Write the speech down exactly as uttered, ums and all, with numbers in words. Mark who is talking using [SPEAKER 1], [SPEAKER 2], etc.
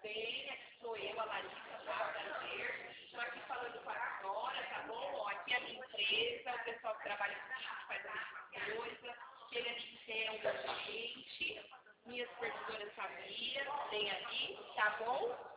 [SPEAKER 1] bem? Aqui sou eu, a Larissa, prazer. Estou aqui falando com a senhora, tá bom? Ó, aqui é a minha empresa, o pessoal que trabalha comigo faz a mesma coisa. Ele é um cliente, minha supervisora sabia, vem aqui, tá bom?